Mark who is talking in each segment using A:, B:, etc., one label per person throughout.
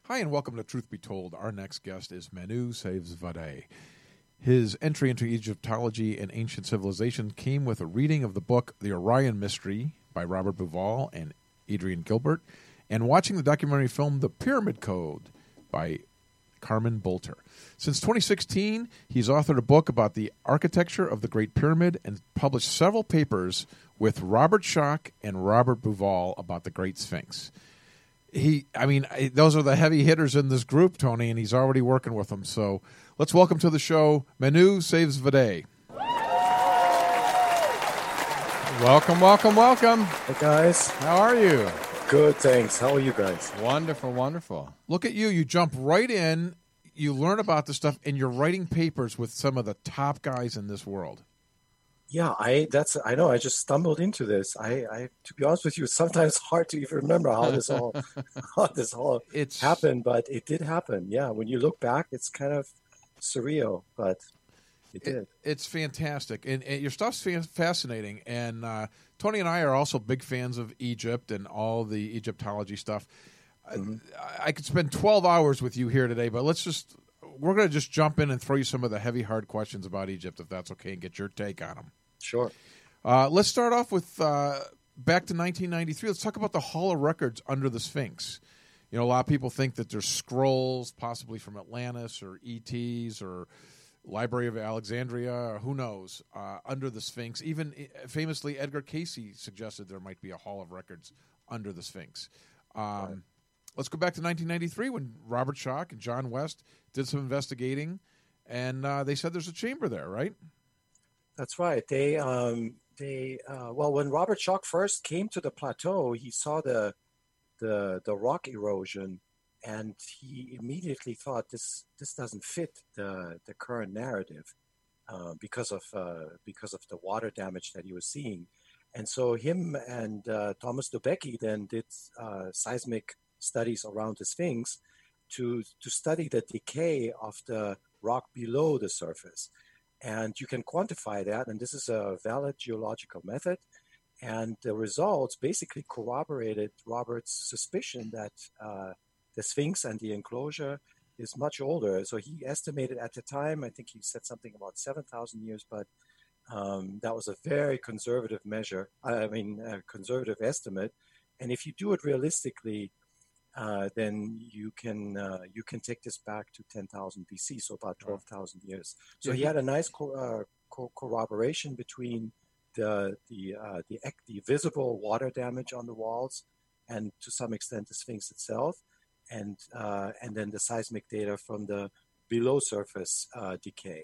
A: Hi, and welcome to Truth Be Told. Our next guest is Manu Saves Vade. His entry into Egyptology and ancient civilization came with a reading of the book The Orion Mystery by Robert Bauval and Adrian Gilbert, and watching the documentary film The Pyramid Code by Carmen Bolter. Since 2016, he's authored a book about the architecture of the Great Pyramid and published several papers with Robert Schoch and Robert Bauval about the Great Sphinx. Those are the heavy hitters in this group, Tony, and he's already working with them. So let's welcome to the show Manu Saves Vade.
B: Welcome, welcome, welcome.
C: Hey, guys.
B: How are you?
C: Good, thanks. How are you guys?
B: Wonderful, wonderful.
A: Look at you. You jump right in, you learn about this stuff, and you're writing papers with some of the top guys in this world.
C: Yeah, I know. I just stumbled into this. I to be honest with you, it's sometimes hard to even remember how this all happened, but it did happen. Yeah, when you look back, it's kind of surreal, but it did.
A: It's fantastic, and your stuff's fascinating. And Tony and I are also big fans of Egypt and all the Egyptology stuff. Mm-hmm. I could spend 12 hours with you here today, but we're going to just jump in and throw you some of the heavy, hard questions about Egypt, if that's okay, and get your take on them.
C: Sure.
A: Let's start off with back to 1993. Let's talk about the Hall of Records under the Sphinx. You know, a lot of people think that there's scrolls, possibly from Atlantis or ETs or Library of Alexandria, or who knows, under the Sphinx. Even famously, Edgar Cayce suggested there might be a Hall of Records under the Sphinx. Right. Let's go back to 1993 when Robert Schoch and John West did some investigating, and they said there's a chamber there, right?
C: That's right. When Robert Schoch first came to the plateau, he saw the rock erosion, and he immediately thought this doesn't fit the current narrative because of the water damage that he was seeing, and so him and Thomas Dobecki then did seismic studies around the Sphinx to study the decay of the rock below the surface. And you can quantify that, and this is a valid geological method. And the results basically corroborated Robert's suspicion that the Sphinx and the enclosure is much older. So he estimated at the time, I think he said something about 7,000 years, but that was a very conservative conservative estimate. And if you do it realistically, then you can take this back to 10,000 BC, so about 12,000 years. So he had a nice corroboration between the visible water damage on the walls, and to some extent the Sphinx itself, and then the seismic data from the below surface decay.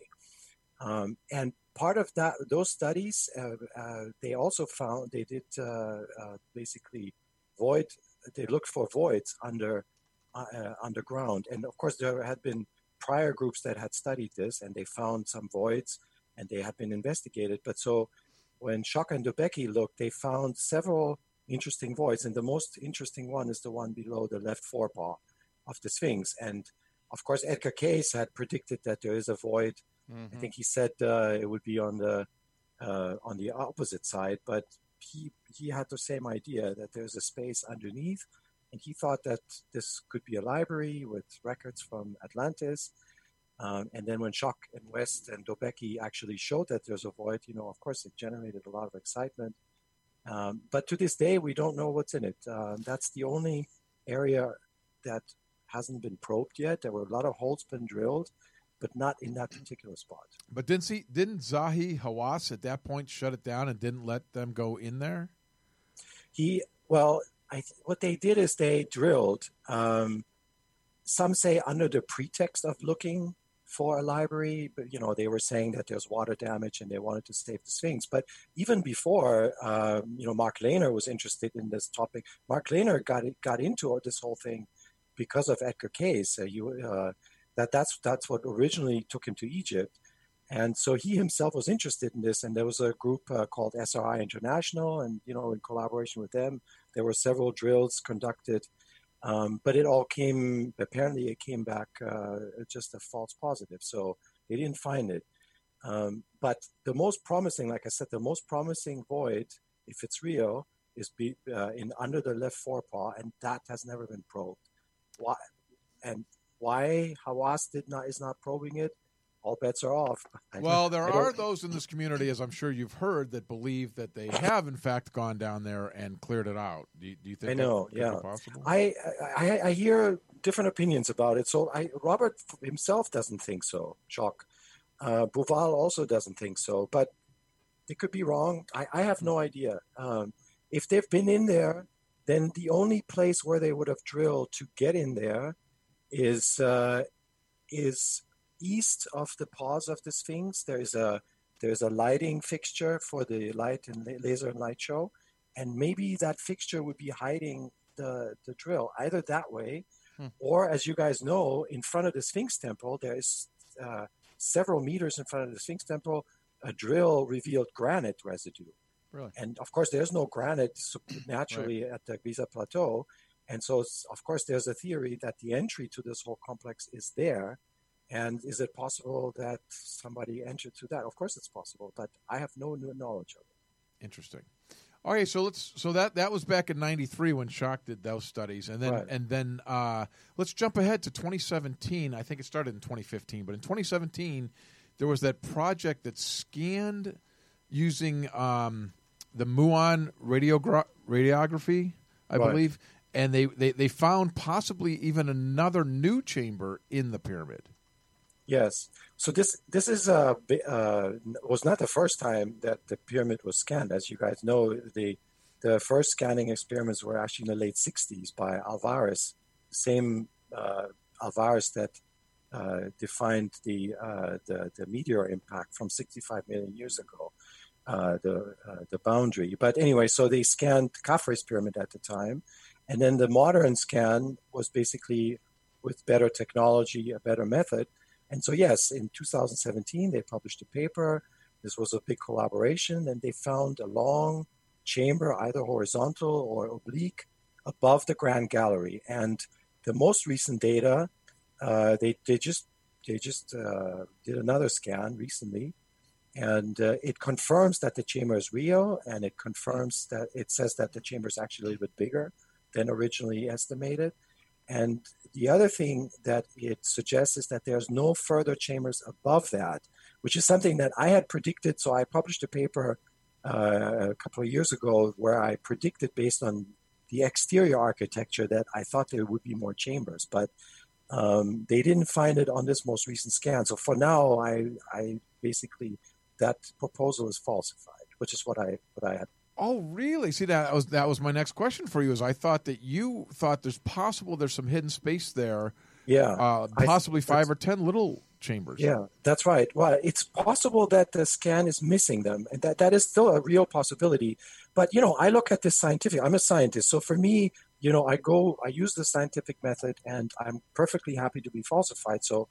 C: And part of those studies, they also found they did basically void. They looked for voids underground, and of course there had been prior groups that had studied this, and they found some voids, and they had been investigated. But so when Schoch and Dobecki looked, they found several interesting voids, and the most interesting one is the one below the left forepaw of the Sphinx. And of course, Edgar Cayce had predicted that there is a void. Mm-hmm. I think he said it would be on the opposite side, but he had the same idea that there's a space underneath, and he thought that this could be a library with records from Atlantis. And then when Schoch and West and Dobecki actually showed that there's a void, of course it generated a lot of excitement. But to this day, we don't know what's in it. That's the only area that hasn't been probed yet. There were a lot of holes been drilled, but not in that particular spot.
A: But didn't Zahi Hawass at that point shut it down and didn't let them go in there?
C: What they did is they drilled. Some say under the pretext of looking for a library, but they were saying that there's water damage and they wanted to save the Sphinx. But even before, Mark Lehner was interested in this topic. Mark Lehner got into this whole thing because of Edgar Cayce. That's what originally took him to Egypt. And so he himself was interested in this, and there was a group called SRI International, and in collaboration with them, there were several drills conducted, but it came back just a false positive, so they didn't find it. But the most promising, like I said, the most promising void, if it's real, is under the left forepaw, and that has never been probed. Why? And why Hawass is not probing it? All bets are off.
A: Well, there are those in this community, as I'm sure you've heard, that believe that they have, in fact, gone down there and cleared it out. Do you think
C: I know,
A: that could
C: yeah.
A: be possible?
C: I hear different opinions about it. So Robert himself doesn't think so, Jacques. Bouval also doesn't think so, but they could be wrong. I have no idea. If they've been in there, then the only place where they would have drilled to get in there is east of the paws of the Sphinx. There's a lighting fixture for the light and laser and light show, and maybe that fixture would be hiding the drill either that way, or, as you guys know, in front of the Sphinx Temple, there is several meters in front of the Sphinx Temple, a drill revealed granite residue.
A: Really?
C: And of course, there's no granite naturally at the Giza Plateau, and so of course there's a theory that the entry to this whole complex is there. And is it possible that somebody entered through that? Of course it's possible, but I have no new knowledge of it.
A: Interesting. Okay, so that was back in '93 when Jacques did those studies, and then
C: Right.
A: Let's jump ahead to 2017. I think it started in 2015, but in 2017 there was that project that scanned using the muon radiography, I
C: Right.
A: believe, and they found possibly even another new chamber in the pyramid.
C: Yes. So this is was not the first time that the pyramid was scanned. As you guys know, the first scanning experiments were actually in the late '60s by Alvarez, the same Alvarez that defined the meteor impact from 65 million years ago, the boundary. But anyway, so they scanned Khafre's pyramid at the time, and then the modern scan was basically with better technology, a better method. And so, yes, in 2017, they published a paper. This was a big collaboration, and they found a long chamber, either horizontal or oblique, above the Grand Gallery. And the most recent data, they just did another scan recently, and it confirms that the chamber is real, and it confirms that it says that the chamber is actually a little bit bigger than originally estimated. And the other thing that it suggests is that there's no further chambers above that, which is something that I had predicted. So I published a paper a couple of years ago where I predicted, based on the exterior architecture, that I thought there would be more chambers, but they didn't find it on this most recent scan. So for now, I basically, that proposal is falsified, which is what I had.
A: Oh, really? See, that was my next question for you. Is I thought that you thought there's some hidden space there.
C: Yeah,
A: possibly 5 or 10 little chambers.
C: Yeah, that's right. Well, it's possible that the scan is missing them, and that is still a real possibility. But I look at this scientific. I'm a scientist, so for me, I use the scientific method, and I'm perfectly happy to be falsified. So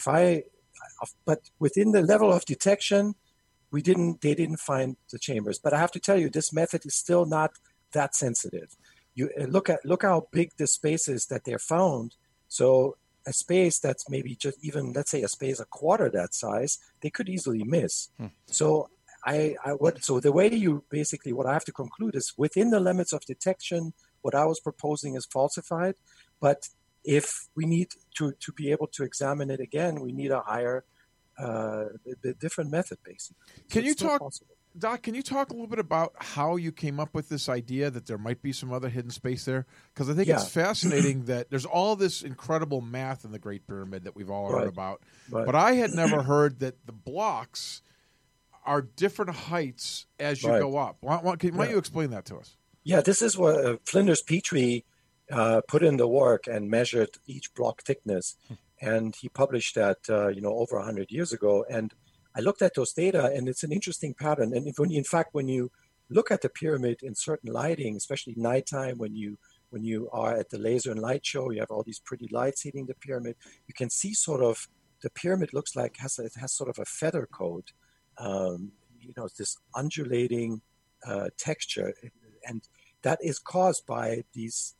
C: but within the level of detection, they didn't find the chambers. But I have to tell you, this method is still not that sensitive. You look how big the space is that they're found. So a space that's maybe just even, let's say, a space a quarter that size, they could easily miss. So so the way what I have to conclude is, within the limits of detection, what I was proposing is falsified. But if we need to be able to examine it again, we need a higher, the different method, basically.
A: Can you talk, Doc? Can you talk a little bit about how you came up with this idea that there might be some other hidden space there? Because I think it's fascinating that there's all this incredible math in the Great Pyramid that we've all heard about, but I had never heard that the blocks are different heights as you go up. Why don't you explain that to us?
C: Yeah, this is what Flinders Petrie put in the work and measured each block thickness. And he published that, over 100 years ago. And I looked at those data, and it's an interesting pattern. And when you look at the pyramid in certain lighting, especially nighttime, when you are at the laser and light show, you have all these pretty lights hitting the pyramid. You can see sort of the pyramid looks like it has sort of a feather coat. This undulating texture, and that is caused by these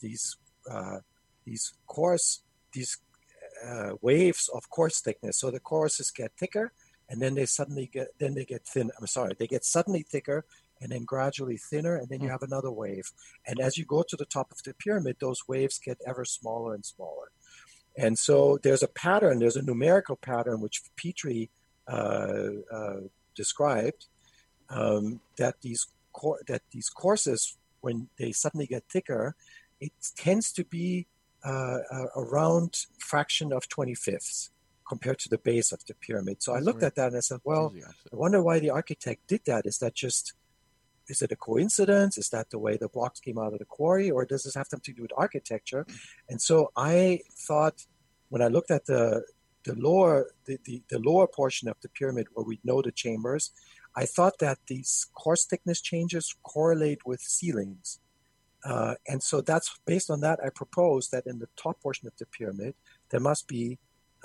C: waves of coarse thickness. So the courses get thicker, and then they get thin. They get suddenly thicker, and then gradually thinner, and then you have another wave. And as you go to the top of the pyramid, those waves get ever smaller and smaller. And so there's a pattern, there's a numerical pattern which Petrie described, that these courses, when they suddenly get thicker, it tends to be around fraction of 25ths compared to the base of the pyramid. So I looked at that and I said, well, I wonder why the architect did that. Is it a coincidence? Is that the way the blocks came out of the quarry, or does this have something to do with architecture? And so I thought, when I looked at the lower portion of the pyramid where we know the chambers, I thought that these course thickness changes correlate with ceilings. And so that's based on that, I proposed that in the top portion of the pyramid, there must be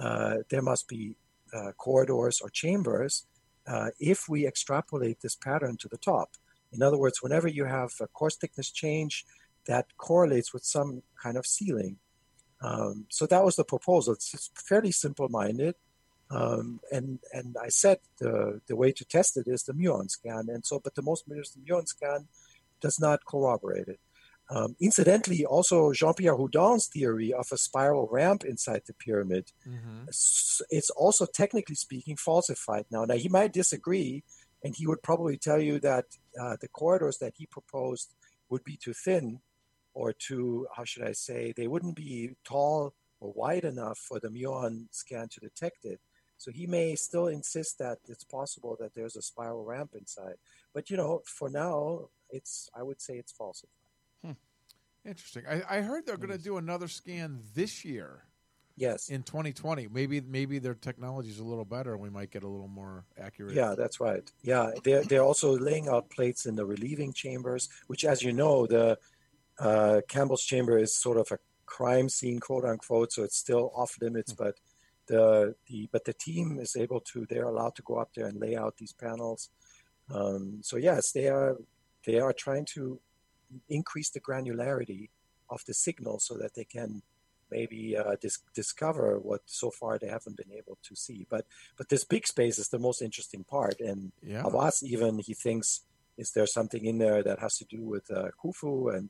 C: corridors or chambers if we extrapolate this pattern to the top. In other words, whenever you have a course thickness change, that correlates with some kind of ceiling. So that was the proposal. It's fairly simple-minded. And I said the way to test it is the muon scan. And so, but the most recent muon scan does not corroborate it. Incidentally, also Jean-Pierre Houdon's theory of a spiral ramp inside the pyramid, it's also technically speaking falsified now. Now, he might disagree, and he would probably tell you that the corridors that he proposed would be too thin, or too, how should I say, they wouldn't be tall or wide enough for the muon scan to detect it. So he may still insist that it's possible that there's a spiral ramp inside. But, for now, I would say it's falsified.
A: Interesting. I heard they're going to do another scan this year.
C: Yes.
A: In 2020. Maybe their technology is a little better and we might get a little more accurate.
C: Yeah, that's right. Yeah, they're also laying out plates in the relieving chambers, which, as you know, the Campbell's chamber is sort of a crime scene, quote unquote, so it's still off limits, but the team is they're allowed to go up there and lay out these panels. So yes, they are trying to increase the granularity of the signal so that they can maybe discover what so far they haven't been able to see. But this big space is the most interesting part. And Havas even, he thinks, is there something in there that has to do with Khufu? And,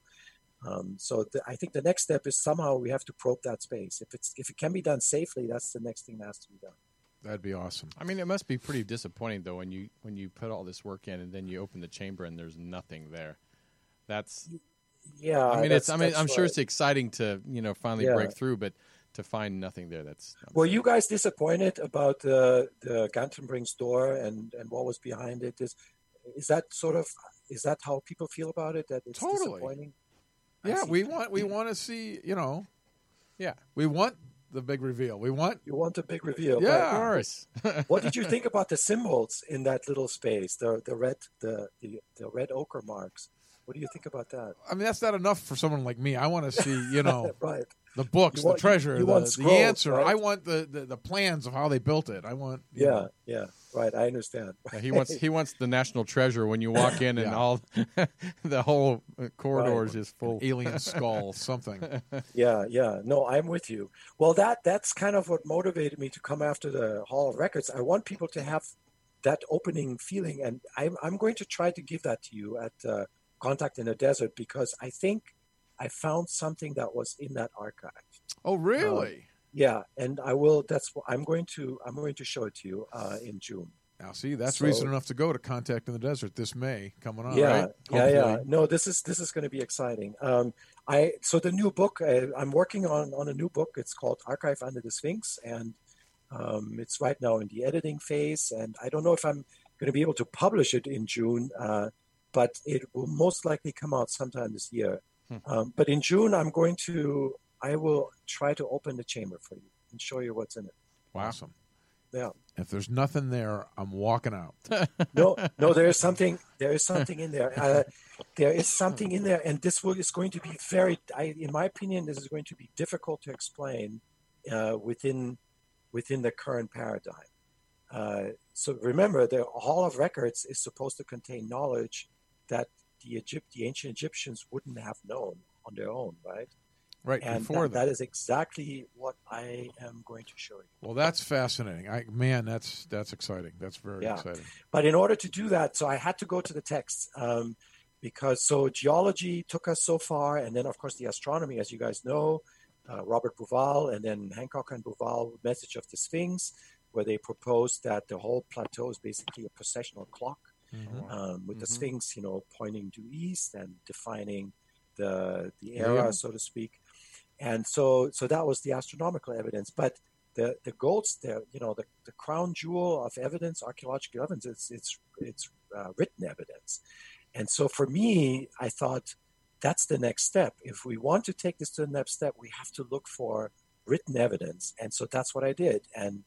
C: so I think the next step is somehow we have to probe that space. If it can be done safely, that's the next thing that has to be done.
A: That'd be awesome.
B: I mean, it must be pretty disappointing, though, when you put all this work in and then you open the chamber and there's nothing there. That's...
C: Yeah,
B: I mean, I'm sure
C: right.
B: it's exciting to finally break through, but to find nothing there, that's.
C: Were you guys disappointed about the Gantenbrings door and what was behind it? Is that how people feel about it? That it's disappointing?
A: Yeah, we want to see. Yeah, we want the big reveal. You
C: want the big reveal?
A: Yeah,
B: of course.
C: What did you think about the symbols in that little space? The red ochre marks. What do you think about that?
A: I mean, that's not enough for someone like me. I want to see,
C: right.
A: the books, the treasure, the answer.
C: Right?
A: I want the plans of how they built it. I want.
C: Yeah, right. I understand.
B: Yeah, he wants the national treasure when you walk in and all the whole corridors is full
A: alien skull, something.
C: Yeah. No, I'm with you. Well, that's kind of what motivated me to come after the Hall of Records. I want people to have that opening feeling, and I'm going to try to give that to you at Contact in the Desert, because I think I found something that was in that archive.
A: Oh, really?
C: Yeah, and I will. I'm going to show it to you in June.
A: Now, see, that's reason enough to go to Contact in the Desert this May coming on.
C: Yeah,
A: right?
C: yeah. No, this is going to be exciting. So the new book, I'm working on a new book. It's called Archive Under the Sphinx, and it's right now in the editing phase. And I don't know if I'm going to be able to publish it in June. But it will most likely come out sometime this year. But in June, I will try to open the chamber for you and show you what's in it.
A: Wow. Awesome.
C: Yeah.
A: If there's nothing there, I'm walking out.
C: No, there is something in there. There is something in there, and this is going to be in my opinion, this is going to be difficult to explain within the current paradigm. So remember, the Hall of Records is supposed to contain knowledge that the ancient Egyptians wouldn't have known on their own, right?
A: Right,
C: and
A: before
C: that is exactly what I am going to show you.
A: Well, that's fascinating. That's exciting. That's very exciting.
C: But in order to do that, so I had to go to the texts because geology took us so far, and then of course the astronomy, as you guys know, Robert Bauval and then Hancock and Bauval, Message of the Sphinx, where they proposed that the whole plateau is basically a processional clock, with the Sphinx, pointing due east and defining the era, so to speak. And so that was the astronomical evidence. But the crown jewel of evidence, archaeological evidence, it's written evidence. And so for me, I thought that's the next step. If we want to take this to the next step, we have to look for written evidence. And so that's what I did. And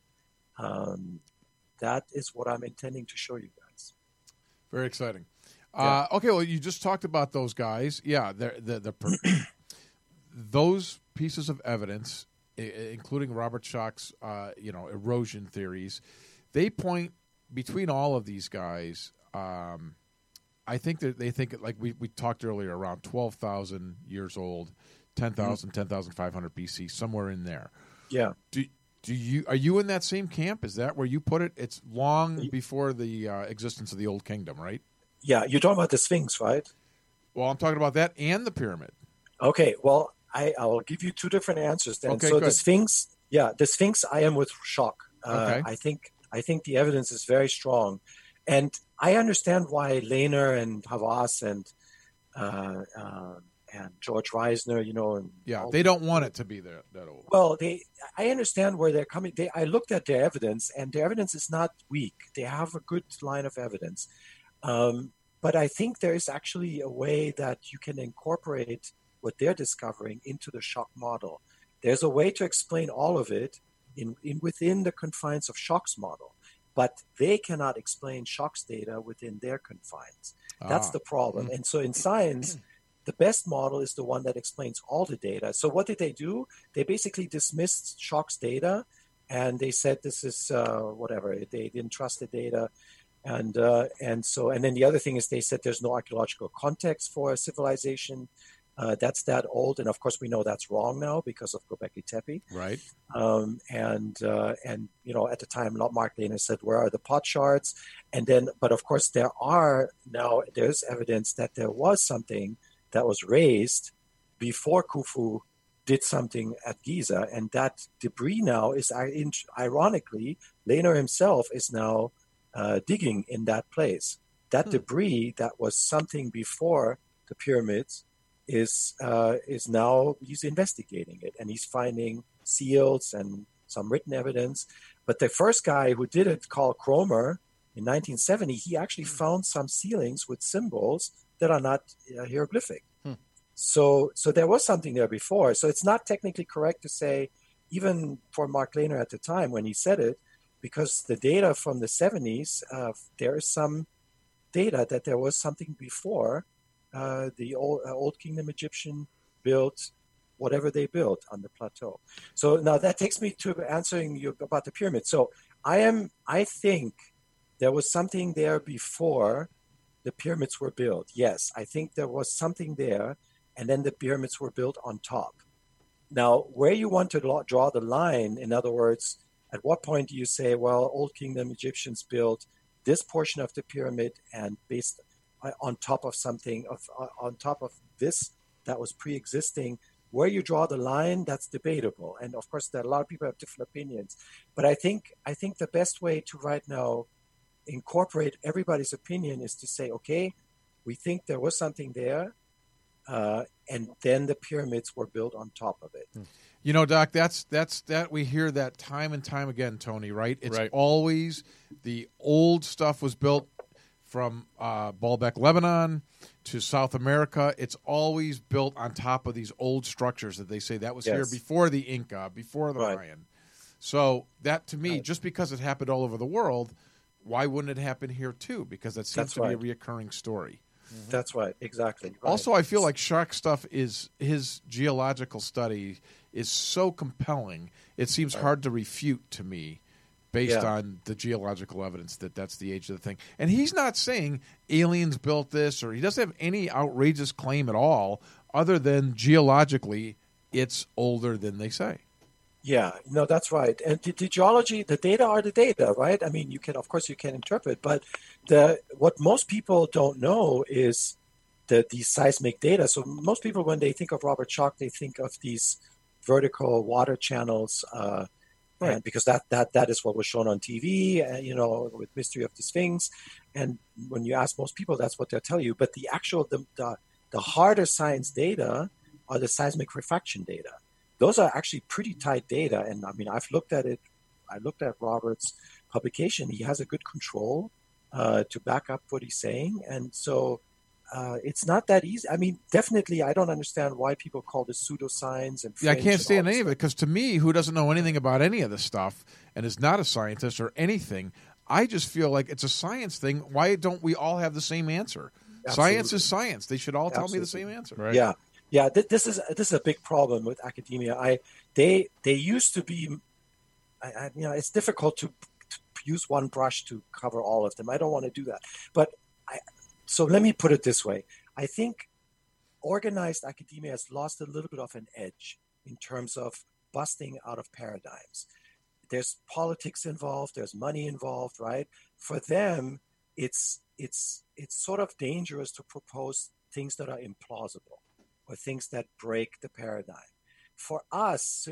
C: that is what I'm intending to show you guys.
A: Very exciting.
C: Yeah.
A: Okay, well, you just talked about those guys. Yeah, those pieces of evidence, including Robert Schoch's, erosion theories, they point between all of these guys. I think that they think, like we talked earlier, around 12,000 years old, 10,000, 10,500 BC, somewhere in there.
C: Yeah.
A: Are you in that same camp? Is that where you put it? It's long before the existence of the Old Kingdom, right?
C: Yeah, you're talking about the Sphinx, right?
A: Well, I'm talking about that and the pyramid.
C: Okay, well, I'll give you two different answers then.
A: Okay,
C: so
A: good.
C: the Sphinx, I am with Schoch.
A: Okay.
C: I think the evidence is very strong, and I understand why Lehner and Havas and George Reisner, and
A: they don't want it to be that old.
C: Well, I understand where they're coming. I looked at their evidence, and their evidence is not weak. They have a good line of evidence, but I think there is actually a way that you can incorporate what they're discovering into the Schoch model. There's a way to explain all of it within the confines of Schoch's model, but they cannot explain Schoch's data within their confines. That's the problem. And so in science, the best model is the one that explains all the data. So what did they do? They basically dismissed Schoch's data, and they said this is whatever. They didn't trust the data. And then the other thing is they said there's no archaeological context for a civilization that's that old, and of course we know that's wrong now because of Göbekli Tepe.
A: Right.
C: At the time, Mark Lehner said, "Where are the potsherds?" But of course there's evidence that there was something that was raised before Khufu did something at Giza, and that debris now is ironically Lehner himself is now digging in that place. That debris that was something before the pyramids is now he's investigating it, and he's finding seals and some written evidence. But the first guy who did it, Carl Kromer, in 1970, he actually found some sealings with symbols that are not hieroglyphic. So there was something there before. So it's not technically correct to say, even for Mark Lehner at the time when he said it, because the data from the 70s, there is some data that there was something before the Old Kingdom Egyptian built whatever they built on the plateau. So now that takes me to answering you about the pyramid. So I think there was something there before the pyramids were built. Yes, I think there was something there, and then the pyramids were built on top. Now, where you want to draw the line, in other words, at what point do you say, well, Old Kingdom Egyptians built this portion of the pyramid and based on top of something, on top of this that was pre-existing? Where you draw the line, that's debatable. And of course, there are a lot of people have different opinions. But I think the best way to right now incorporate everybody's opinion is to say, okay, we think there was something there, and then the pyramids were built on top of it.
A: You know, Doc, that's we hear that time and time again, Tony, right? It's always the old stuff was built from Baalbek, Lebanon to South America. It's always built on top of these old structures that they say that was here before the Inca, before the Mayan. So that, to me, just because it happened all over the world, why wouldn't it happen here too? Because that seems to be a reoccurring story.
C: Mm-hmm. That's right, exactly. Right.
A: Also, I feel like Schoch stuff his geological study is so compelling. It seems hard to refute to me based on the geological evidence that's the age of the thing. And he's not saying aliens built this, or he doesn't have any outrageous claim at all other than geologically it's older than they say.
C: Yeah, no, that's right. And the geology, the data are the data, right? I mean, you can interpret, but what most people don't know is the seismic data. So most people, when they think of Robert Schoch, they think of these vertical water channels.
B: Right.
C: And because that is what was shown on TV, with Mystery of the Sphinx. And when you ask most people, that's what they'll tell you. But the actual, the harder science data are the seismic refraction data. Those are actually pretty tight data. And I mean, I've looked at it. I looked at Robert's publication. He has a good control to back up what he's saying. And so it's not that easy. I mean, definitely, I don't understand why people call this pseudoscience and
A: Yeah, I
C: fringe
A: can't
C: and
A: stand
C: all
A: any
C: this
A: of it because to me, who doesn't know anything about any of this stuff and is not a scientist or anything, I just feel like it's a science thing. Why don't we all have the same answer?
C: Absolutely.
A: Science is science. They should all tell me the
C: Absolutely.
A: same answer.
B: Right.
C: Yeah. This is a big problem with academia. They used to be, it's difficult to use one brush to cover all of them. I don't want to do that. But so let me put it this way. I think organized academia has lost a little bit of an edge in terms of busting out of paradigms. There's politics involved, there's money involved, right? For them, it's sort of dangerous to propose things that are implausible or things that break the paradigm. For us,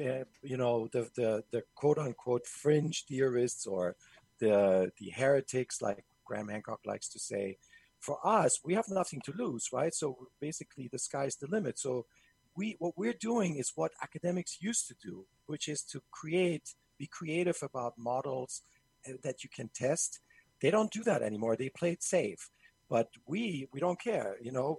C: the quote unquote fringe theorists or the heretics, like Graham Hancock likes to say, for us, we have nothing to lose, right? So basically, the sky's the limit. So what we're doing is what academics used to do, which is to be creative about models that you can test. They don't do that anymore. They play it safe, but we don't care.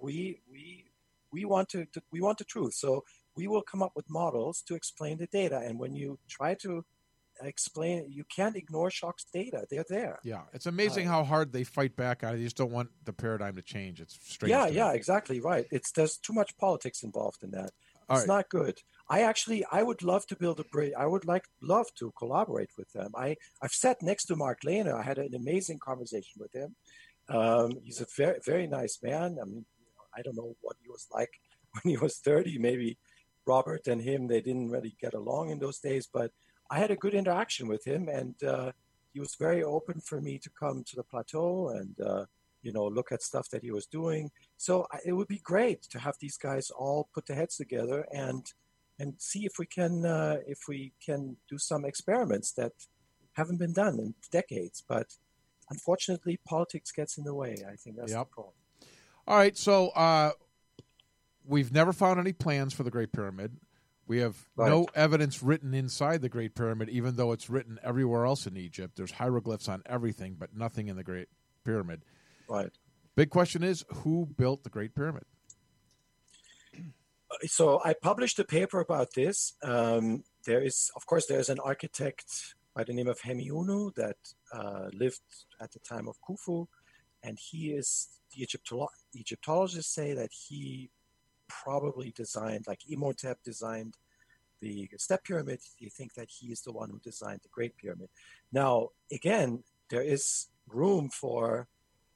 C: We want the truth. So we will come up with models to explain the data. And when you try to explain it, you can't ignore Schoch's data. They're there.
A: Yeah, it's amazing how hard they fight back on it. They just don't want the paradigm to change. It's strange.
C: Yeah, exactly right. There's too much politics involved in that. It's not good. I would love to build a bridge. I would love to collaborate with them. I've sat next to Mark Lehner. I had an amazing conversation with him. He's a very, very nice man. I mean, I don't know what he was like when he was 30. Maybe Robert and him, they didn't really get along in those days, but I had a good interaction with him, and he was very open for me to come to the plateau and look at stuff that he was doing. So it would be great to have these guys all put their heads together and see if we can do some experiments that haven't been done in decades. But unfortunately, politics gets in the way. I think that's the problem.
A: All right, so we've never found any plans for the Great Pyramid. We have no evidence written inside the Great Pyramid, even though it's written everywhere else in Egypt. There's hieroglyphs on everything, but nothing in the Great Pyramid.
C: Right.
A: Big question is, who built the Great Pyramid?
C: So I published a paper about this. There's an architect by the name of Hemiunu that lived at the time of Khufu, and the Egyptologists say that he probably designed, like Imhotep designed the step pyramid. They think that he is the one who designed the Great Pyramid. Now, again, there is room for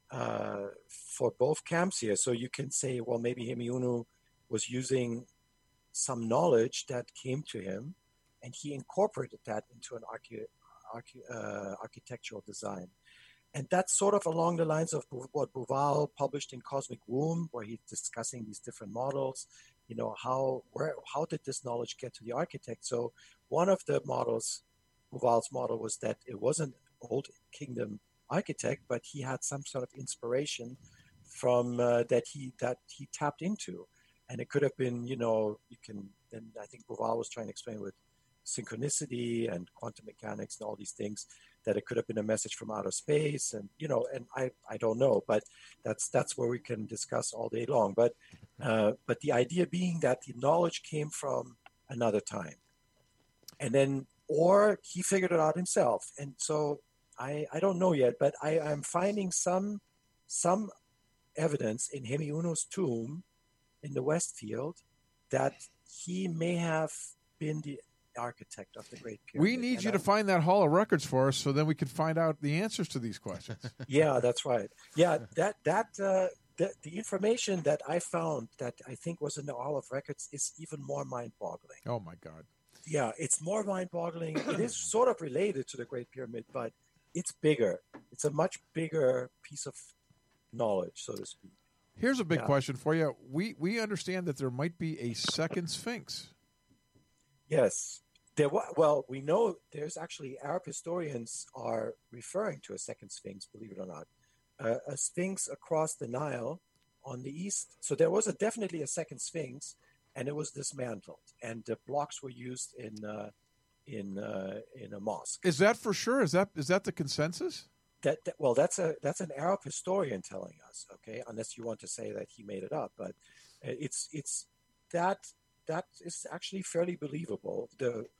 C: both camps here. So you can say, well, maybe Hemiunu was using some knowledge that came to him, and he incorporated that into an architectural design. And that's sort of along the lines of what Bouval published in Cosmic Womb, where he's discussing these different models. How did this knowledge get to the architect? So one of the models, Bouval's model, was that it wasn't Old Kingdom architect, but he had some sort of inspiration from that he tapped into, and it could have been, and I think Bouval was trying to explain with synchronicity and quantum mechanics and all these things, that it could have been a message from outer space, and I don't know, but that's where we can discuss all day long. But the idea being that the knowledge came from another time, and then or he figured it out himself. And so I don't know yet, but I'm finding some evidence in Hemiunu's tomb in the Westfield that he may have been the architect of the Great Pyramid.
A: We need you to find that Hall of Records for us, so then we can find out the answers to these questions.
C: Yeah, that's right. Yeah, the information that I found that I think was in the Hall of Records is even more mind-boggling.
A: Oh my God.
C: Yeah, it's more mind-boggling. It is sort of related to the Great Pyramid, but it's bigger. It's a much bigger piece of knowledge, so to speak.
A: Here's a big question for you. We understand that there might be a second Sphinx.
C: Yes. We know there's actually Arab historians are referring to a second sphinx, believe it or not, a sphinx across the Nile on the east. So there was definitely a second sphinx, and it was dismantled, and the blocks were used in a mosque.
A: Is that for sure? Is that the consensus?
C: Well, that's an Arab historian telling us, okay, unless you want to say that he made it up, but it's that is actually fairly believable.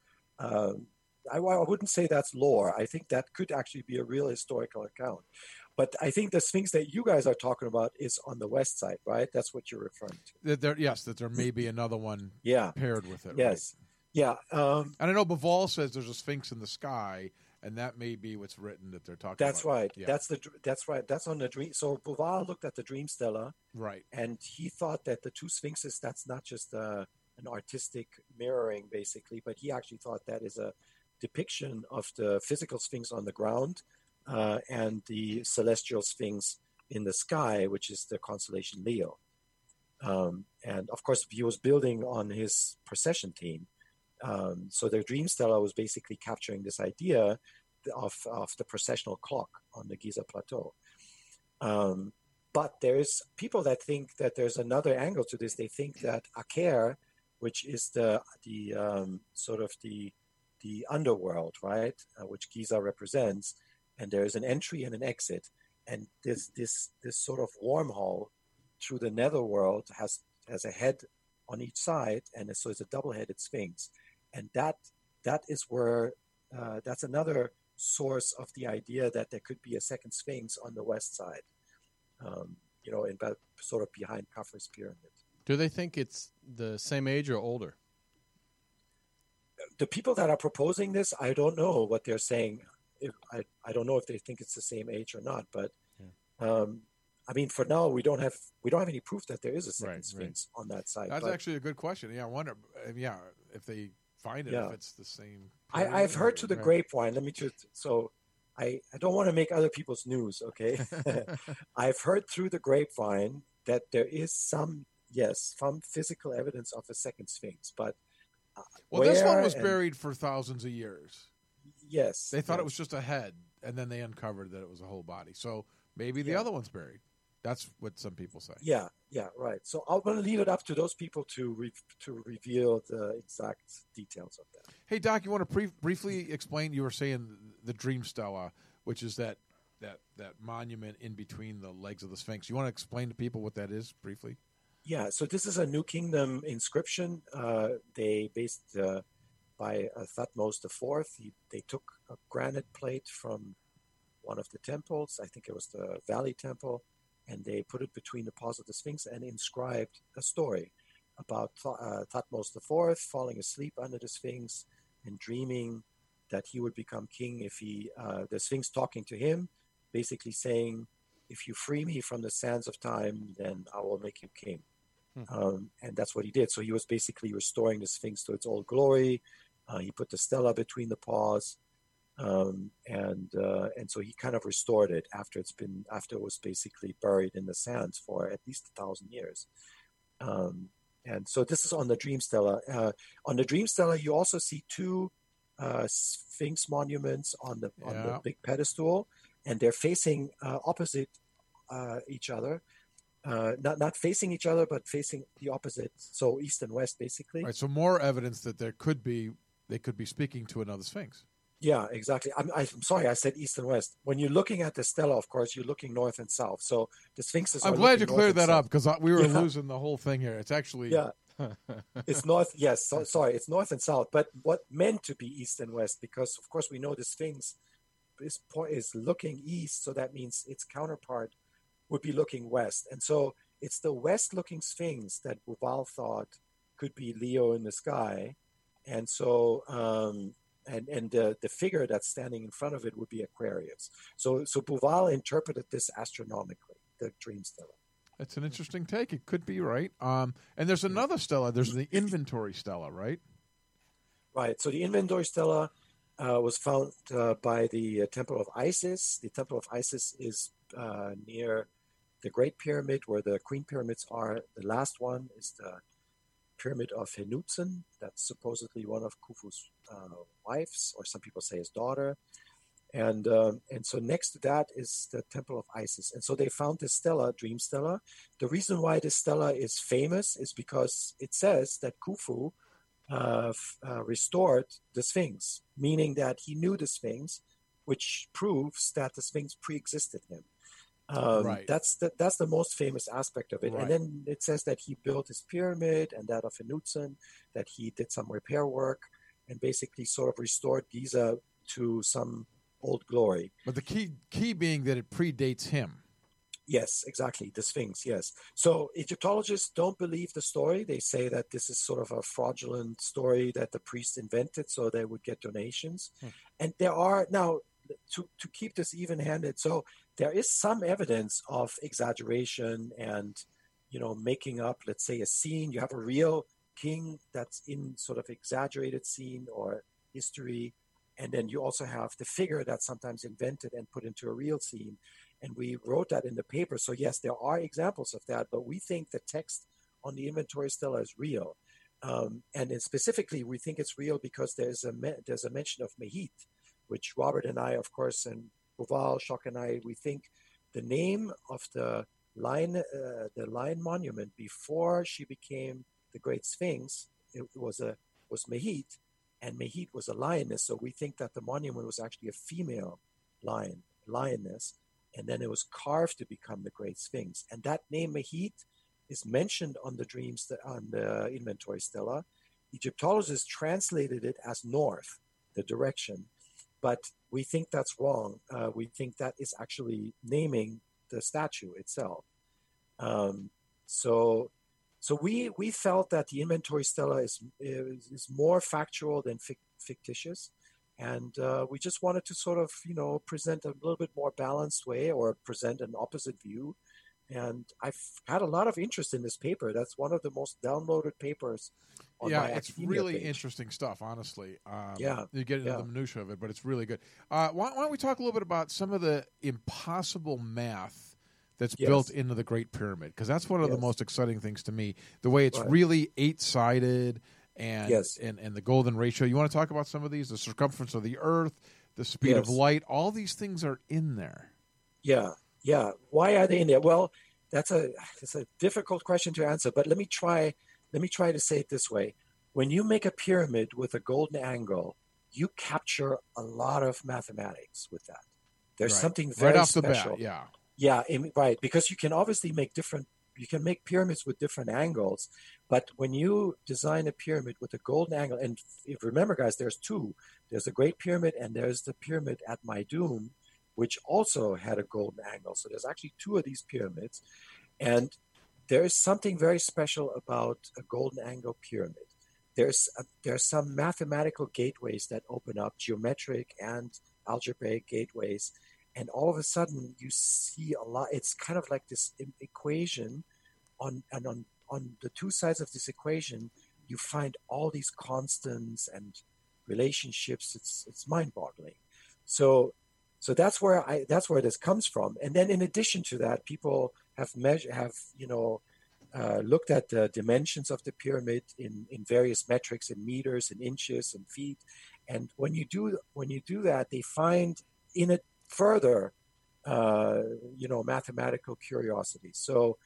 C: I wouldn't say that's lore. I think that could actually be a real historical account. But I think the Sphinx that you guys are talking about is on the west side, right? That's what you're referring to.
A: That there may be another one paired with it.
C: Yes.
A: Right?
C: Yeah.
A: And I know Baval says there's a Sphinx in the sky, and that may be what's written that they're talking
C: that's
A: about.
C: Right.
A: Yeah.
C: That's right. That's on the dream. So Baval looked at the dream stela.
A: Right.
C: And he thought that the two Sphinxes, that's not just an artistic mirroring, basically, but he actually thought that is a depiction of the physical Sphinx on the ground and the celestial Sphinx in the sky, which is the constellation Leo. And of course, he was building on his procession team. So their dream stela was basically capturing this idea of the processional clock on the Giza Plateau. But there's people that think that there's another angle to this. They think that Aker, which is the sort of the underworld, right, which Giza represents, and there's an entry and an exit, and this sort of wormhole through the netherworld has a head on each side, and so it's a double-headed sphinx, and that is where that's another source of the idea that there could be a second sphinx on the west side, in about sort of behind Khafre's pyramid.
B: Do they think it's the same age or older?
C: The people that are proposing this, I don't know what they're saying. I don't know if they think it's the same age or not, but I mean, for now, we don't have any proof that there is a second sphinx on that side.
A: That's actually a good question. Yeah, I wonder. If they find it, if it's the same.
C: I've heard to the grapevine. Let me just I don't want to make other people's news. Okay, I've heard through the grapevine that there is some physical evidence of a second sphinx, but
A: this one was buried for thousands of years.
C: Yes,
A: they thought it was just a head, and then they uncovered that it was a whole body. So maybe the other one's buried. That's what some people say.
C: Yeah, right. So I'm going to leave it up to those people to reveal the exact details of that.
A: Hey, Doc, you want to briefly explain? You were saying the Dream Stela, which is that monument in between the legs of the Sphinx. You want to explain to people what that is briefly?
C: Yeah, so this is a New Kingdom inscription. They based by Thutmose IV. They took a granite plate from one of the temples. I think it was the Valley Temple, and they put it between the paws of the Sphinx and inscribed a story about Thutmose IV falling asleep under the Sphinx and dreaming that he would become king if the Sphinx talking to him, basically saying, if you free me from the sands of time, then I will make you king. And that's what he did. So he was basically restoring the Sphinx to its old glory. He put the stela between the paws. And so he kind of restored it after it was basically buried in the sands for at least 1,000 years. And so this is on the Dream Stela. On the Dream Stela, you also see two Sphinx monuments on the big pedestal, and they're facing opposite each other. Not facing each other, but facing the opposite. So east and west, basically.
A: Right. So more evidence that they could be speaking to another Sphinx.
C: Yeah, exactly. I'm sorry, I said east and west. When you're looking at the stela, of course, you're looking north and south. So the sphinxes.
A: I'm glad you cleared that up because we were losing the whole thing here. It's actually
C: it's north. Yes, sorry, it's north and south. But what meant to be east and west, because of course we know the sphinx is looking east, so that means its counterpart would be looking west, and so it's the west-looking sphinx that Bouval thought could be Leo in the sky, and so. And the figure that's standing in front of it would be Aquarius. So Bouval interpreted this astronomically, the Dream Stela.
A: That's an interesting take. It could be right. And there's another stela. There's the Inventory Stela, right?
C: Right. So the Inventory Stela was found by the Temple of Isis. The Temple of Isis is near the Great Pyramid, where the Queen Pyramids are. The last one is pyramid of Henutzen. That's supposedly one of Khufu's wives, or some people say his daughter. And so next to that is the Temple of Isis. And so they found this stela, Dream Stela. The reason why this stela is famous is because it says that Khufu restored the Sphinx, meaning that he knew the Sphinx, which proves that the Sphinx pre-existed him.
A: Right.
C: That's the most famous aspect of it.
A: Right.
C: And then it says that he built his pyramid and that of Henutzen, that he did some repair work and basically sort of restored Giza to some old glory.
A: But the key being that it predates him.
C: Yes, exactly. The Sphinx, yes. So Egyptologists don't believe the story. They say that this is sort of a fraudulent story that the priests invented so they would get donations. And there are, now, to keep this even-handed, so there is some evidence of exaggeration and, making up, let's say, a scene. You have a real king that's in sort of exaggerated scene or history. And then you also have the figure that's sometimes invented and put into a real scene. And we wrote that in the paper. So yes, there are examples of that, but we think the text on the inventory stela is real. And then specifically, we think it's real because there's a mention of Mehit, which Robert and I, of course, and Boval, Schock and I, we think the name of the lion monument before she became the Great Sphinx, it was Mehit. And Mehit was a lioness, so we think that the monument was actually a female lioness, and then it was carved to become the Great Sphinx. And that name Mehit is mentioned on the inventory stela. Egyptologists translated it as north, the direction, but we think that's wrong. We think that is actually naming the statue itself. So we felt that the inventory stela is more factual than fictitious, and we just wanted to sort of present a little bit more balanced way, or present an opposite view. And I've had a lot of interest in this paper. That's one of the most downloaded papers on my
A: it's
C: academia
A: really
C: page.
A: Interesting stuff, honestly.
C: Yeah.
A: You get into the minutia of it, but it's really good. Why don't we talk a little bit about some of the impossible math that's built into the Great Pyramid, because that's one of the most exciting things to me, the way it's really 8-sided and the golden ratio. You want to talk about some of these? The circumference of the Earth, the speed of light, all these things are in there.
C: Yeah. Why are they in there? Well, it's a difficult question to answer, but let me try to say it this way. When you make a pyramid with a golden angle, you capture a lot of mathematics with that. There's something very
A: right off
C: special.
A: the bat,
C: Yeah, right. Because you can obviously make pyramids with different angles, but when you design a pyramid with a golden angle, and if remember, guys, there's two. There's the Great Pyramid and there's the pyramid at Maidum, which also had a golden angle. So there's actually two of these pyramids, and there is something very special about a golden angle pyramid. There's some mathematical gateways that open up, geometric and algebraic gateways. And all of a sudden, you see a lot. It's kind of like this equation, on the two sides of this equation, you find all these constants and relationships. It's mind-boggling. So that's where this comes from. And then, in addition to that, people have looked at the dimensions of the pyramid in various metrics, in meters, in inches, in feet. And when you do that, they find in it further, mathematical curiosity. So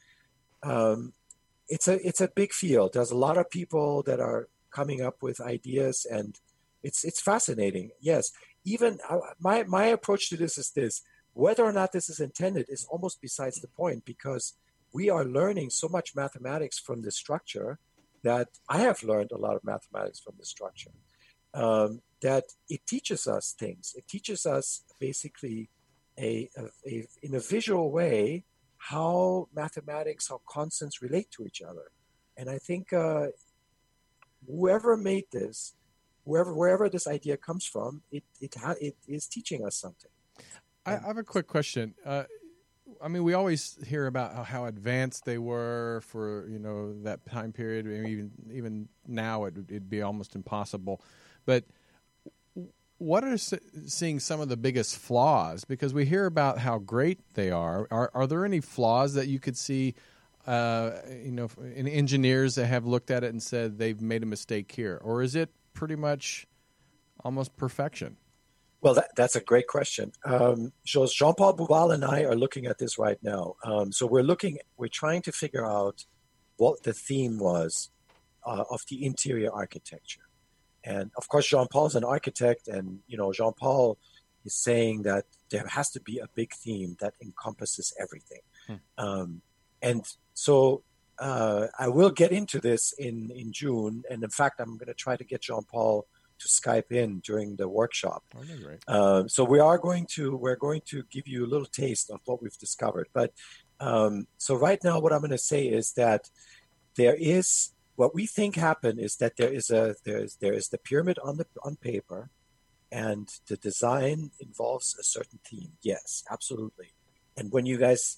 C: it's a big field. There's a lot of people that are coming up with ideas, and it's fascinating. Yes, even my approach to this is this: whether or not this is intended is almost besides the point, because we are learning so much mathematics from this structure that I have learned a lot of mathematics from this structure. That it teaches us things. It teaches us basically in a visual way how mathematics, how constants relate to each other. And I think whoever made this, wherever this idea comes from, it is teaching us something.
B: I have a quick question. We always hear about how advanced they were for that time period. Even now, it'd be almost impossible. But what are seeing some of the biggest flaws? Because we hear about how great they are. Are there any flaws that you could see and engineers that have looked at it and said they've made a mistake here, or is it pretty much almost perfection?
C: Well, that's a great question. Jean-Paul Bouval and I are looking at this right now. So we're trying to figure out what the theme was of the interior architecture. And of course, Jean-Paul is an architect, and Jean-Paul is saying that there has to be a big theme that encompasses everything. And so I will get into this in June, and in fact, I'm going to try to get Jean-Paul to Skype in during the workshop.
B: Okay, great.
C: So we're going to give you a little taste of what we've discovered. But so right now, what I'm going to say is that there is what we think happened is that there is the pyramid on paper, and the design involves a certain theme. Yes, absolutely. And when you guys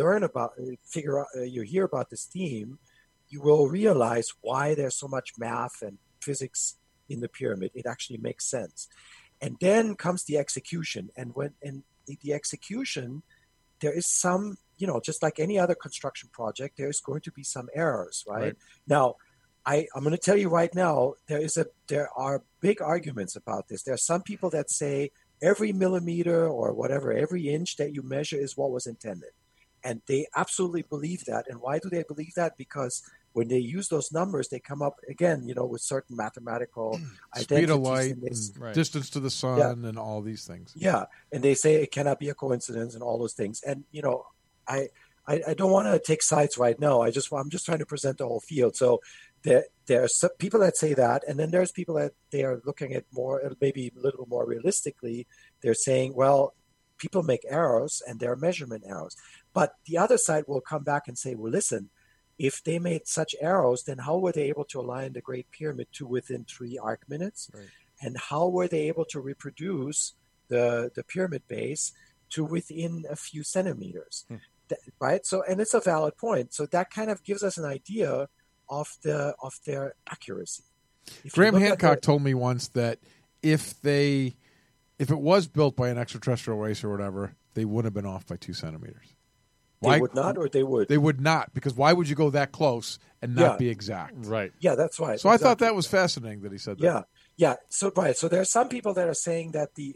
C: you hear about this theme, you will realize why there's so much math and physics in the pyramid. It actually makes sense. And then comes the execution. And the execution, there is some, just like any other construction project, there's going to be some errors, right? Now, I'm going to tell you right now, there are big arguments about this. There are some people that say every millimeter or whatever, every inch that you measure is what was intended. And they absolutely believe that. And why do they believe that? Because when they use those numbers, they come up, again, with certain mathematical
A: speed
C: identities.
A: of light, distance to the sun, and all these things.
C: Yeah, and they say it cannot be a coincidence and all those things. And, I don't want to take sides right now. I'm just trying to present the whole field. So there are some people that say that, and then there's people that they are looking at maybe a little more realistically. They're saying, well, people make errors, and there are measurement errors. But the other side will come back and say, well, listen, if they made such arrows, then how were they able to align the Great Pyramid to within 3 arc minutes? Right. And how were they able to reproduce the pyramid base to within a few centimeters? Right? So, and it's a valid point. So that kind of gives us an idea of their accuracy.
A: Graham Hancock told me once that if it was built by an extraterrestrial race or whatever, they would have been off by 2 centimeters.
C: They would not, or they would?
A: They would not, because why would you go that close and not be exact?
B: Right.
C: Yeah, that's right.
A: So exactly. I thought that was fascinating that he said that.
C: Yeah. So right. So there are some people that are saying that the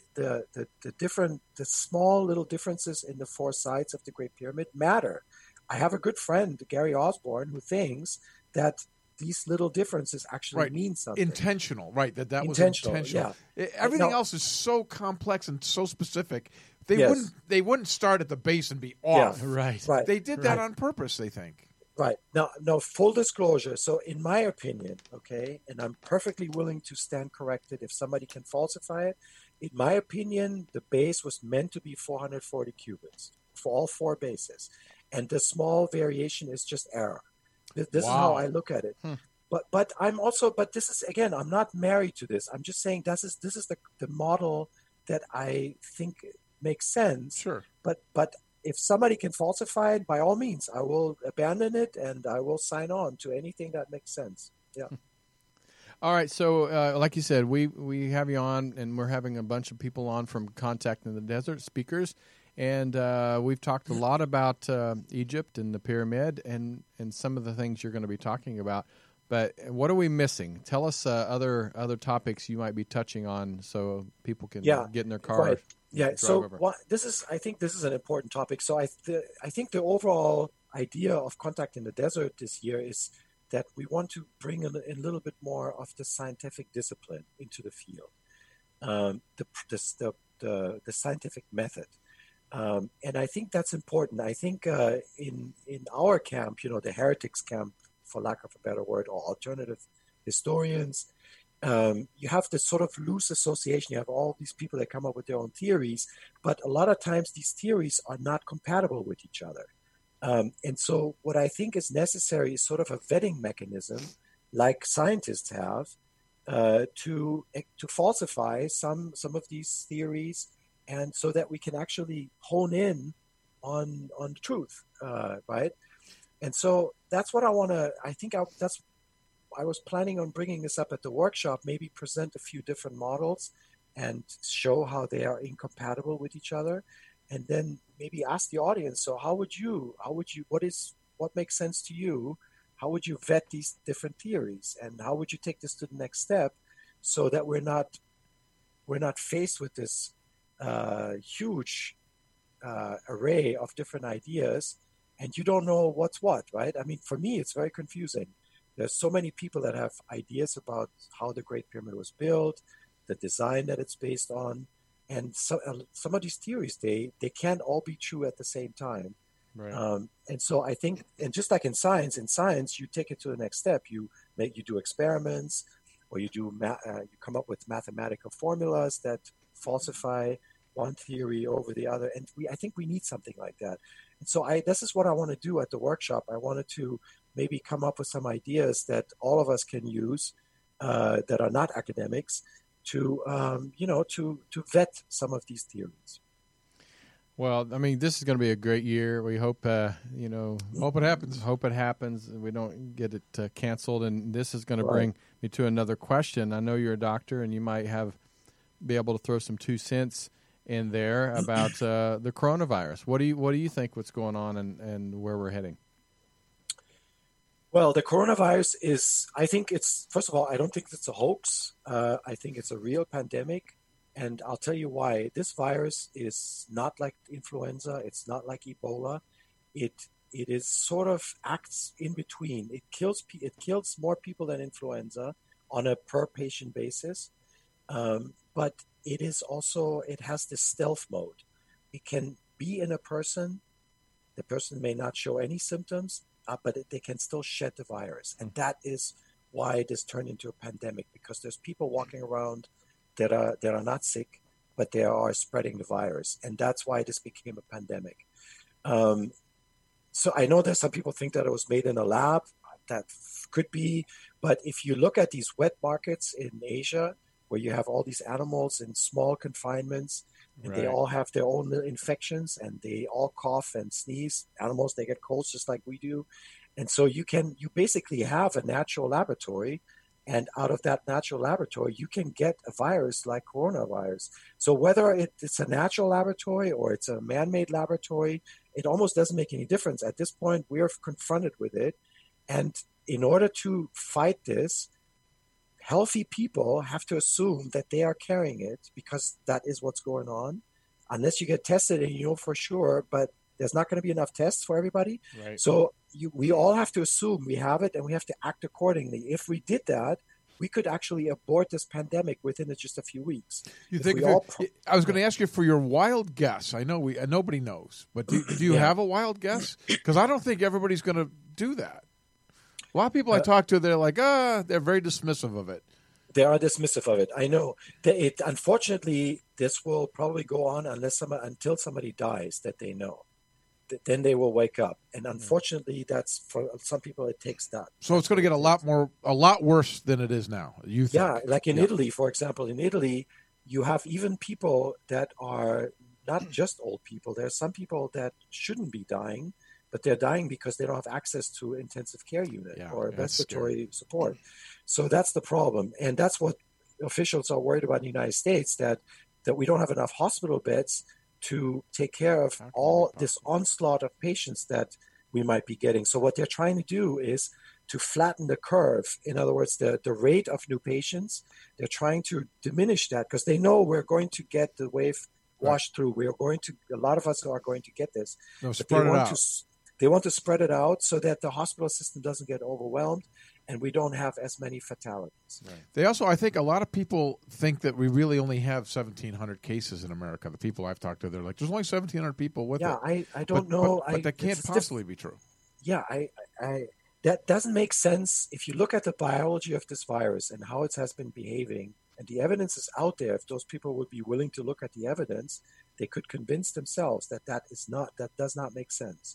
C: small little differences in the 4 sides of the Great Pyramid matter. I have a good friend, Gary Osborne, who thinks that these little differences actually mean something.
A: Intentional, right? That was intentional.
C: Yeah.
A: Everything else is so complex and so specific. They wouldn't start at the base and be off.
B: Yeah.
C: Right.
A: They did that on purpose, they think.
C: Right. Now, full disclosure. So in my opinion, okay, and I'm perfectly willing to stand corrected if somebody can falsify it. In my opinion, the base was meant to be 440 cubits for all 4 bases. And the small variation is just error. This is how I look at it. But this is, again, I'm not married to this. I'm just saying this is the model that I think makes sense.
A: Sure.
C: But if somebody can falsify it, by all means, I will abandon it and I will sign on to anything that makes sense. Yeah.
B: All right. So, like you said, we have you on, and we're having a bunch of people on from Contact in the Desert speakers. And we've talked a lot about Egypt and the pyramid and some of the things you're going to be talking about. But what are we missing? Tell us other topics you might be touching on so people can get in their car.
C: Right. Yeah. So I think this is an important topic. So I think the overall idea of Contact in the Desert this year is that we want to bring in a little bit more of the scientific discipline into the field, the scientific method. And I think that's important. I think in our camp, the heretics camp, for lack of a better word, or alternative historians, you have this sort of loose association. You have all these people that come up with their own theories, but a lot of times these theories are not compatible with each other. And so what I think is necessary is sort of a vetting mechanism, like scientists have, to falsify some of these theories, and so that we can actually hone in on the truth, right? And so that's what I want to. I was planning on bringing this up at the workshop. Maybe present a few different models and show how they are incompatible with each other, and then maybe ask the audience. So what what makes sense to you? How would you vet these different theories, and how would you take this to the next step, so that we're not faced with this huge array of different ideas, and you don't know what's what, right? I mean, for me, it's very confusing. There's so many people that have ideas about how the Great Pyramid was built, the design that it's based on, and some of these theories, they can't all be true at the same time.
B: Right.
C: And so I think, and just like in science, you take it to the next step. You do experiments, or you come up with mathematical formulas that falsify one theory over the other. And I think we need something like that. And so this is what I want to do at the workshop. I wanted to maybe come up with some ideas that all of us can use, that are not academics, to vet some of these theories.
B: Well, I mean, this is going to be a great year. We hope,
A: hope it happens.
B: Hope it happens. We don't get it canceled. And this is going to
C: Right.
B: bring me to another question. I know you're a doctor, and you might be able to throw some 2 cents in there about the coronavirus. What do you think? What's going on, and where we're heading?
C: Well, the coronavirus first of all, I don't think it's a hoax. I think it's a real pandemic. And I'll tell you why. This virus is not like influenza. It's not like Ebola. It is sort of acts in between. It kills more people than influenza on a per patient basis. But it has this stealth mode. It can be in a person. The person may not show any symptoms, but they can still shed the virus. And that is why this turned into a pandemic, because there's people walking around that are not sick, but they are spreading the virus. And that's why this became a pandemic. So I know that some people think that it was made in a lab. That could be. But if you look at these wet markets in Asia, where you have all these animals in small confinements, and they all have their own little infections, and they all cough and sneeze. Animals, they get colds just like we do. And so you basically have a natural laboratory, and out of that natural laboratory, you can get a virus like coronavirus. So whether it's a natural laboratory or it's a man-made laboratory, it almost doesn't make any difference. At this point, we are confronted with it. And in order to fight this, healthy people have to assume that they are carrying it, because that is what's going on, unless you get tested and you know for sure, but there's not going to be enough tests for everybody.
B: Right.
C: So we all have to assume we have it, and we have to act accordingly. If we did that, we could actually abort this pandemic within just a few weeks.
A: I was going to ask you for your wild guess. I know nobody knows, but do you have a wild guess? Because I don't think everybody's going to do that. A lot of people I talk to, they're like, they're very dismissive of it.
C: They are dismissive of it. I know. Unfortunately, this will probably go on until somebody dies that they know. Then they will wake up. And unfortunately, that's for some people, it takes that.
A: So it's going to get a lot worse than it is now. You think?
C: Yeah, like in Italy, for example. In Italy, you have even people that are not just old people. There are some people that shouldn't be dying, but they're dying because they don't have access to intensive care unit or respiratory support. So that's the problem. And that's what officials are worried about in the United States, that we don't have enough hospital beds to take care of all this onslaught of patients that we might be getting. So what they're trying to do is to flatten the curve. In other words, the rate of new patients, they're trying to diminish that, because they know we're going to get the wave washed through. A lot of us are going to get this. They want to spread it out so that the hospital system doesn't get overwhelmed and we don't have as many fatalities.
A: Right. They also, I think a lot of people think that we really only have 1,700 cases in America. The people I've talked to, they're like, there's only 1,700 people with it.
C: Yeah, I don't know.
A: But that can't possibly be true.
C: Yeah, that doesn't make sense. If you look at the biology of this virus and how it has been behaving, and the evidence is out there, if those people would be willing to look at the evidence, they could convince themselves that does not make sense.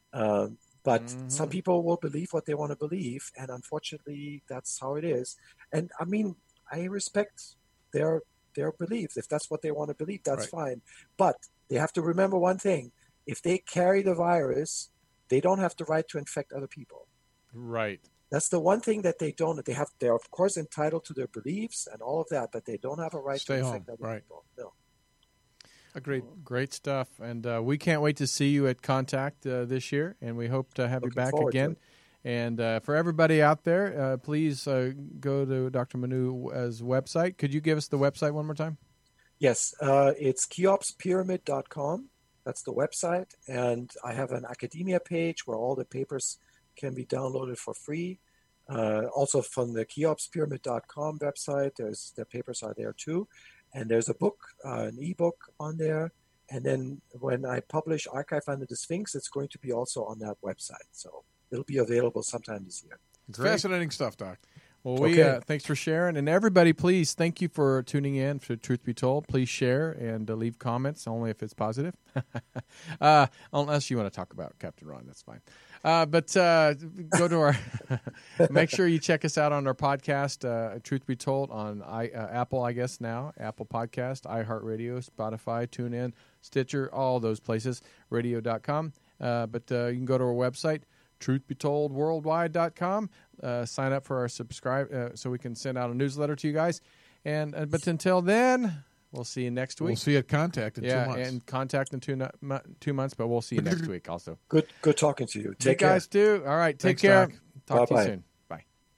C: But some people will believe what they want to believe, and unfortunately, that's how it is. And I mean, I respect their beliefs. If that's what they want to believe, that's fine. But they have to remember one thing: if they carry the virus, they don't have the right to infect other people.
B: Right.
C: That's the one thing that they don't. They're of course entitled to their beliefs and all of that, but they don't have a right to infect other people. No.
A: Agreed.
B: Great stuff. And we can't wait to see you at Contact this year, and we hope to have you back again. And for everybody out there, please go to Dr. Manu's website. Could you give us the website one more time?
C: Yes, it's cheopspyramid.com. That's the website. And I have an academia page where all the papers can be downloaded for free. Also from the cheopspyramid.com website, the papers are there too. And there's a book, an ebook on there. And then when I publish Archive Under the Sphinx, it's going to be also on that website. So it'll be available sometime this year.
A: It's fascinating stuff, Doc.
B: Well, thanks for sharing. And everybody, please, thank you for tuning in for Truth Be Told. Please share and leave comments, only if it's positive. Unless you want to talk about Captain Ron, that's fine. But go to our make sure you check us out on our podcast, Truth Be Told, on Apple, I guess now, Apple Podcast, iHeartRadio, Spotify, TuneIn, Stitcher, all those places, radio.com. But you can go to our website, truthbetoldworldwide.com. Sign up for our subscribe so we can send out a newsletter to you guys. But until then, we'll see you next week.
A: We'll see you at Contact in 2 months.
B: Yeah, and Contact in 2 months, but we'll see you next week also.
C: Good talking to you. Take
B: care. You
C: care.
B: guys too. All right, take
A: Thanks,
B: care.
A: Doc.
B: Talk to you
C: Bye-bye.
B: soon.